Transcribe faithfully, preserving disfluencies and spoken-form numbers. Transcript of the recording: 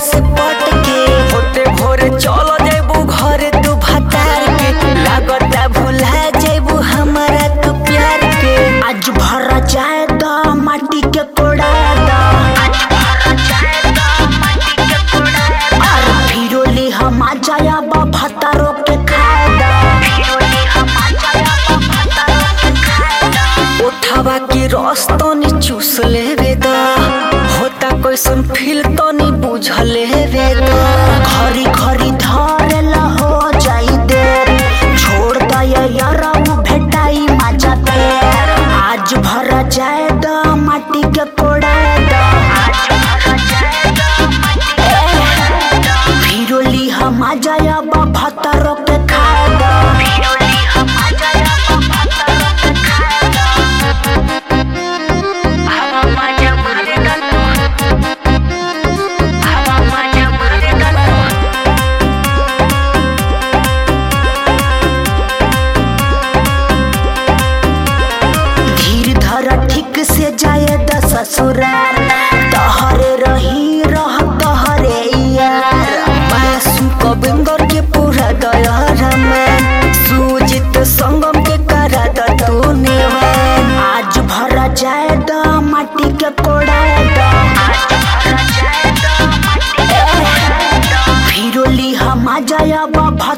से पट के होते भोरे चलो जेबू घरे तू भतार के लागता भुला जेबू हमारा तू प्यार के आज भर जाए तो माटी के कोड़ा दा आज भर जाए तो माटी के कोड़ा दा और फिरोली हम आ जाया बा भतारो के खाए दा फिरोली हम आ जाया बा भतारो के खाए दा उठावा के रस तो नी चूस लेवे दा होता कोई सुन फील तो नी बुझ लेवे दा घरी घरी धरेला हो जाई देर छोड़ दया यारा वो भेटाई मजा तेर आज भर जाए दा माटी के कोड़ा दा आज भर जाए दा माटी के कोड़ा दा फिरोली हम आ जाया बा भतारो के खाए दा फिरोली हम आ जाया बा भतारो के खाए दा हवा मजा मारेगा तो हवा मजा मारेगा तो धीर धर ठीक से जाए द ससुराल तहरे रही रह तहरे यार मासूम कबिंगर के पूरा दया में सूजित संगम के करा द तूने आज भर जाए द माटी के कोड़ा दा आज भर जाए द माटी के कोड़ा दा फिरोली हम आ जाया बा